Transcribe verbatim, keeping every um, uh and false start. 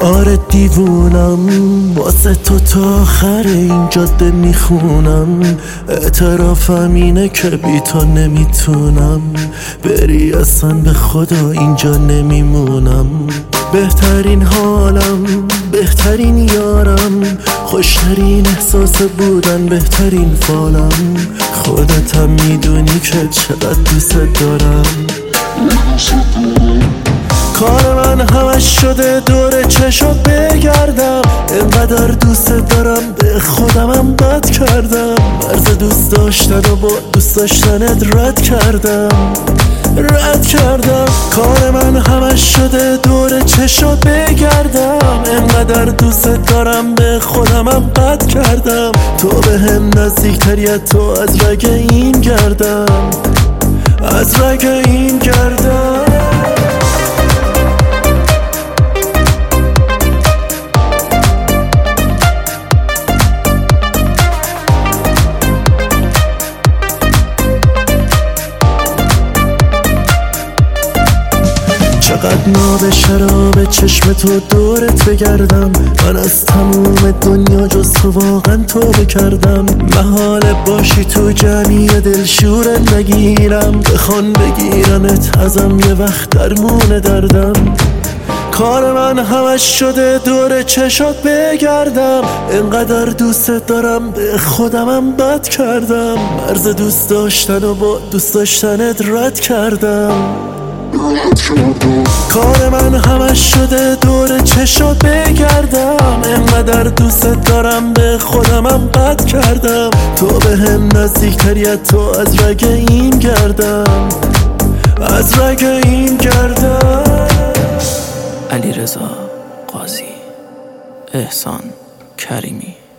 آره دیوونم واسه تو تا آخر این جاده میخونم. اعترافم اینه که بی تو نمیتونم. بری اصلا به خدا اینجا نمیمونم. بهترین حالم، بهترین یارم، خوشترین احساس بودن، بهترین فالم. خودتم میدونی که چقدر دوست دارم. کار من همش شده دور چشم بگردم. اینقدر دوست دارم به خودمم بد کردم. مرز دوست داشتن و با دوست داشتنت رد کردم رد کردم. کار من همش شده دور چشم بگردم. اینقدر دوست دارم به خودمم بد کردم. تو به هم نزدیکتری، تو از رگ این گردم، از رگ این گردم. چقدر ناب شراب چشم تو دورت بگردم. من از تموم دنیا جز تو واقعا توبه کردم. محاله باشی تو جمعی دلشورت نگیرم. بخوان بگیرنت ازم یه وقت درمون دردم. کار من همش شده دور چشات بگردم. اینقدر دوست دارم به خودمم بد کردم. مرز دوست داشتن و با دوست داشتنت رد کردم. کار من همش شده دور چشات بگردم. اینقدر دوست دارم به خودمم بد کردم. تو به هم نزدیکتری، تو از رگ این گردم، از رگ این گردم. علیرضا قاضی، احسان کریمی.